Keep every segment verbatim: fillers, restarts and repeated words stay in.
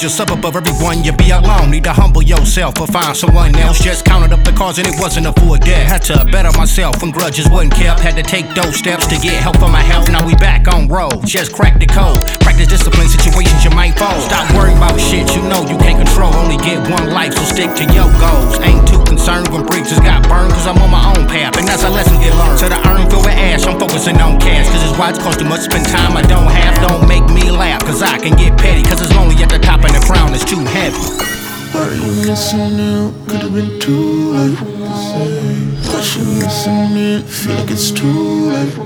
yourself above everyone, you be alone. Need to humble yourself or find someone else. Just counted up the cards and it wasn't a full debt. Had to better myself when grudges wasn't kept. Had to take those steps to get help for my health. Now we back on road, just crack the code. Practice discipline, situations you might fold. Stop worrying about shit you know you can't control. Only get one life, so stick to your goals. Ain't too concerned when bridges got burned, cause I'm on my own path, and that's a lesson get learned. So the earn feel with ash, I'm focusing on cash. Cause it's watch cost too much, spend time I don't have. Don't make me laugh, cause I can get petty. Cause it's lonely at the top and the crown is too heavy. Why you listening? Could've been too late. Why you listening? Feel like it's too late.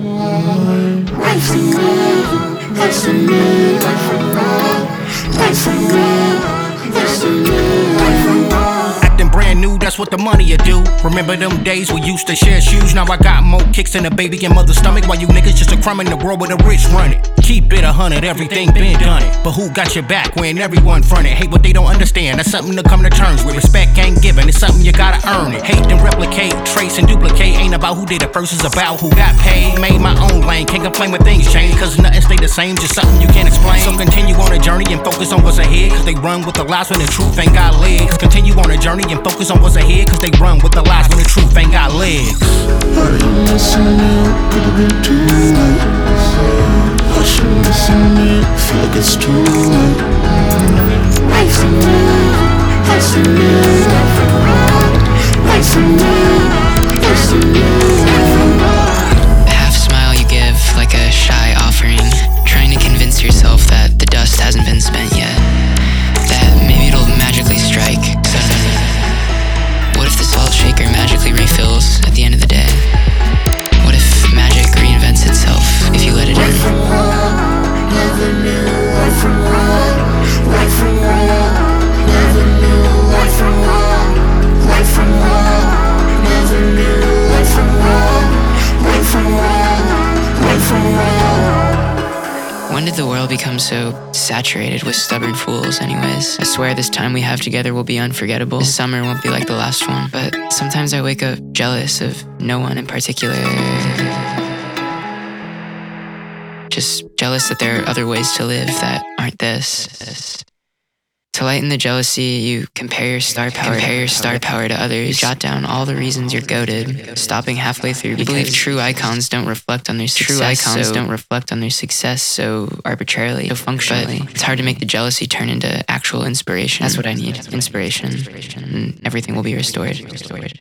Right from wrong, that's the new. Right from wrong, right from wrong, that's the new. Right from wrong. Acting brand new, that's what the money will do. Remember them days we used to share shoes? Now I got more kicks in the baby and mother's stomach. While you niggas just a crumb in the world where the rich run it. Keep it a hundred, everything been done it. But who got your back when everyone fronted? Hate what they don't understand, that's something to come to terms with. Respect ain't given, it's something you gotta earn it. Hate and replicate, trace and duplicate. Ain't about who did it first, it's about who got paid. Made my own lane, can't complain when things change. Cause nothing stay the same, just something you can't explain. So continue on a journey and focus on what's ahead. Cause they run with the lies when the truth ain't got legs. Continue on a journey and focus on what's ahead. Cause they run with the lies when the truth ain't got legs. Why you listening? Could've been too late. Why you listening? Feel like it's too late. Right from wrong, that's the new. Right from wrong, right from wrong, that's the new. Right from wrong. A half smile you give like a shy offering, trying to convince yourself that the dust hasn't been spent yet, that maybe it'll magically strike suddenly. What if the salt shaker magically refills at the end of the day? What if magic reinvents itself if you let it in? Right from wrong, never knew. Right from wrong, right from wrong, never knew. Right from wrong, right from wrong, never knew. Right from wrong, right from wrong, right from wrong. When did the world become so saturated with stubborn fools anyways? I swear this time we have together will be unforgettable. This summer won't be like the last one. But sometimes I wake up jealous of no one in particular. Just jealous that there are other ways to live that aren't this. To lighten the jealousy, you compare your star power, compare your star power to others. You jot down all the reasons you're goated, stopping halfway through. You believe true icons don't reflect on their success. True icons so don't reflect on their success so arbitrarily, so functionally. But it's hard to make the jealousy turn into actual inspiration. That's what I need, inspiration, and everything will be restored.